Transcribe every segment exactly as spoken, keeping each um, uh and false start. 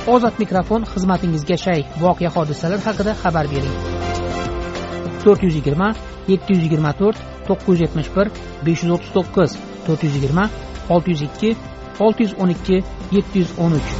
Ozod mikrofon xizmatingizga shay. Voqea hodisalar haqida xabar bering. to'rt yuz yigirma yetti yuz yigirma to'rt to'qqiz yuz yetmish bir besh yuz o'ttiz to'qqiz to'rt yuz yigirma olti yuz ikki olti yuz o'n ikki yetti yuz o'n uch.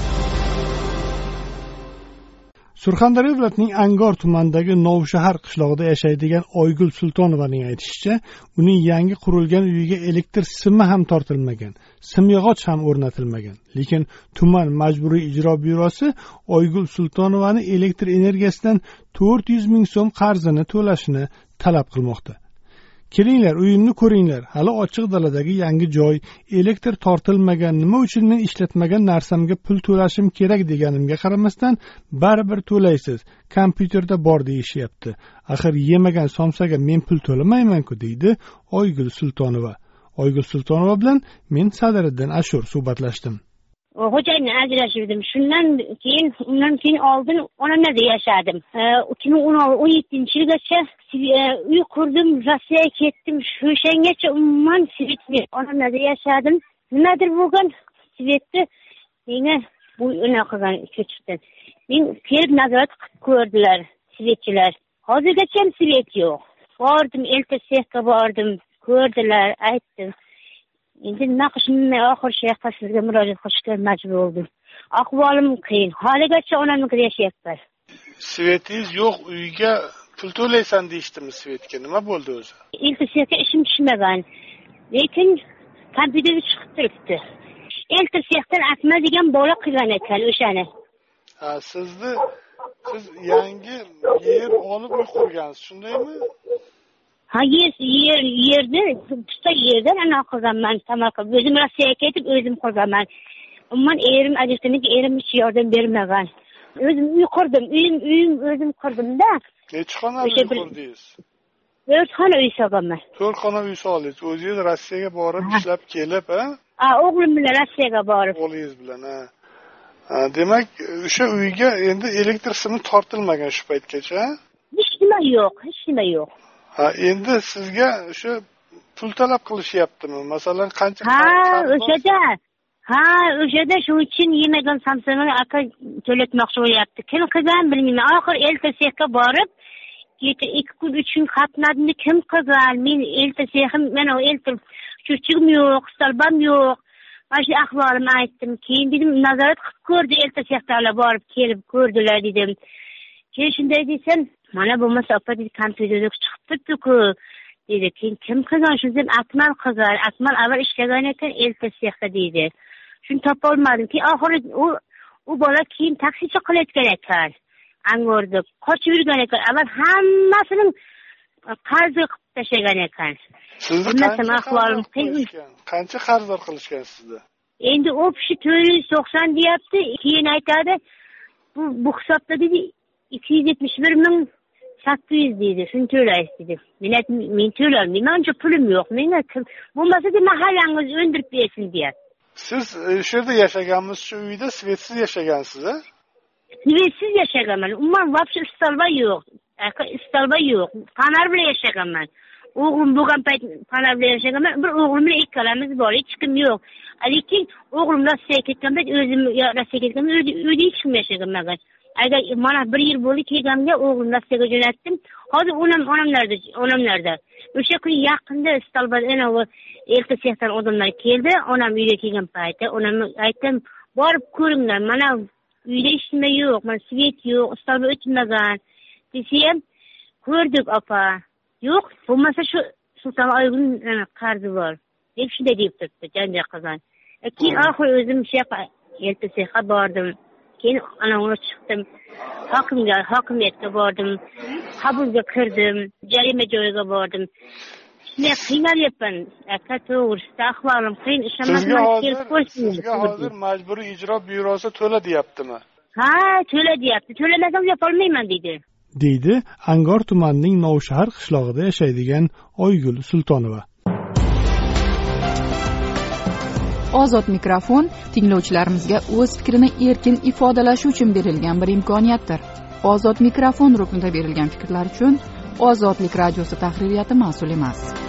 Surxondaryo viloyatining Angor tumanidagi Novshahar qishlog'ida yashaydigan Oygul Sultonovaning aytishicha, uning yangi qurilgan uyiga elektr simi ham tortilmagan, simyog'och ham o'rnatilmagan. Lekin tuman majburiy ijro byurosi Oygul Sultonovani elektr energiyasidan to'rt yuz ming so'm qarzini to'lashini talab qilmoqda. Kelinglar, uyimni ko'ringlar. Hali ochiq daladagi yangi joy, elektr tortilmagan, nima uchun men ishlatmagan narsamga pul to'lashim kerak deganimga qaramasdan, baribir to'laysiz. Kompyuterda bor deyishyapti. Axir yemagan somsaga men pul to'lamayman-ku, deydi Oygul Sultonova. Oygul Sultonova bilan men Sadiriddin Ashur suhbatlashdim. Xo'jayindan ajrashdim. Shundan keyin, undan keyin oldin onamda yashadim. ikki ming o'n yettinchi yilgacha uy qurdim, Rossiyaga ketdim. O'shangacha umuman svetni onamda yashadim. Nimadir bo'lgan svetni menga bu unaqagan ko'chirdi. Men kelib nazorat qilib ko'rdilar svetchilar. Hozirgacha ham svet yo'q. Bordim, eltasiga bordim, ko'rdilar, aytdim. Endi nima qilishimni oxir shayxga sizga murojaat qilishga majbur bo'ldim. Ahvolim qiyin. Haligacha onamnikida yashayapman. Svetingiz yo'q, uyga pul to'laysan deyishdimi svetga? Nima bo'ldi o'zi? Elektrisiyaga ishim tushmagan. Lekin kompyuterga chiqib turibdi. Elektrisiyadan atma degan bola qilgan ekan o'shani. Ha, sizni siz yangi yer olib uy qurgansiz, shundaymi? Ha, yer yer yerni tuta yerdan ana qilganman, tamaqa. O'zim Rossiyaga ketib o'zim qurganman. Umuman erim ajratinik erim hech yordam bermagan. O'zim uy qurdim, uyim uyim o'zim qurdim-da. Necha xona uy qurdingiz? to'rt xona uy solganman. to'rt xona uy soldingiz. O'zingiz Rossiyaga borib ishlab kelib, ha? Ha, o'g'lim bilan Rossiyaga borib. O'g'lingiz bilan, ha. Ha, demak, o'sha uyga endi elektr simi tortilmagan shu paytgacha, ha? Hech nima yo'q, hech nima yo'q. Ha, endi sizga o'sha pul talab qilishyaptimi? Masalan, qancha Ha, o'shada. Ha, o'shada shu uchun yemagan samsani aka to'latmoqchi bo'lyapti. Kim qilgan bilmayman. Oxir eltasiga borib, kecha ikki kun uch kun qatnadim. Kim qilgan? Men eltasiga, mana eltir chuchugim yo'q, stolbam yo'q. Mana shu ahvolimni aytdim. Keyin dedim, nazorat qilib ko'rdi eltasiga borib kelib ko'rdilar dedim. Keyin shunday desam, mana bo'lmasa opa dedi, kompyuterda chiqib turibdi-ku dedi. Keyin kim qilgan shu deb Akmal qilgan. Akmal avval ishlagan ekan eltasiga deydi. Shuni topa olmadim. Keyin oxiri u u bola keyin taksichi qilayotgan ekan. Angorda qochib yurgan ekan. Avval hammasini qarzi qilib tashlagan ekan. Sizni qancha qarzlar qilishgan sizda? Endi o'pishi to'rt yuz to'qson deyapti. Keyin aytadi, bu bu hisobda dedi ikki yuz yetmish bir ming sakkiz yuz deydi. Shuni to'laysiz dedi. Men aytdim, men to'lolmayman, uncha pulim yo'q. Menga bo'lmasa de mahallangiz o'ndirib bersin deyapti. Siz shu yerda yashaganmiz, shu uyda svetsiz yashagansiz, a? Svetsiz yashaganman. Umuman vobshe stolba yo'q. Aka stolba yo'q. Fanar bilan yashaganman. O'g'lim bo'lgan payt fanar bilan yashaganman. Bir o'g'lim bilan ikkalamiz bor, hech kim yo'q. Lekin o'g'lim Rossiyaga ketgan payt o'zim Rossiyaga ketgan, uyda hech kim yashaganman. Agar mana bir yil bo'ldi kelganimda o'g'lim Rossiyaga jo'natdim. Hozir onam onamlarda, onamlarda. O'sha kun yaqinda stolbada ana o eltasiyadan odamlar keldi. Onam uyga kelgan paytda onamga aytdim, borib ko'ringlar. Mana uyda hech nima yo'q, mana svet yo'q, stolba o'tmagan. Desam, ko'rdik opa. Yo'q, bo'lmasa shu Sulton Oygul qarzi bor. deb shunday deb turibdi, janjal qilgan. Keyin oxir o'zim shu eltasiga bordim. Keyin anavga chiqdim. Hokimga, hokimiyatga bordim. Qabulga kirdim. Jarima joyiga bordim. Shunday qiynalyapman. Aka to'g'risida ahvolim qiyin, ishonmasam kelib ko'rsin. Sizga hozir majburiy ijro byurosi to'la deyaptimi? Ha, to'la deyapti. To'lamasam yapolmayman deydi. deydi Angor tumanining Novshahar qishlog'ida yashaydigan Oygul Sultonova. Ozod mikrofon tinglovchilarimizga o'z fikrini erkin ifodalashi uchun berilgan bir imkoniyatdir. Ozod mikrofon ruknida berilgan fikrlar uchun Ozodlik radiosi tahririyati mas'ul emas.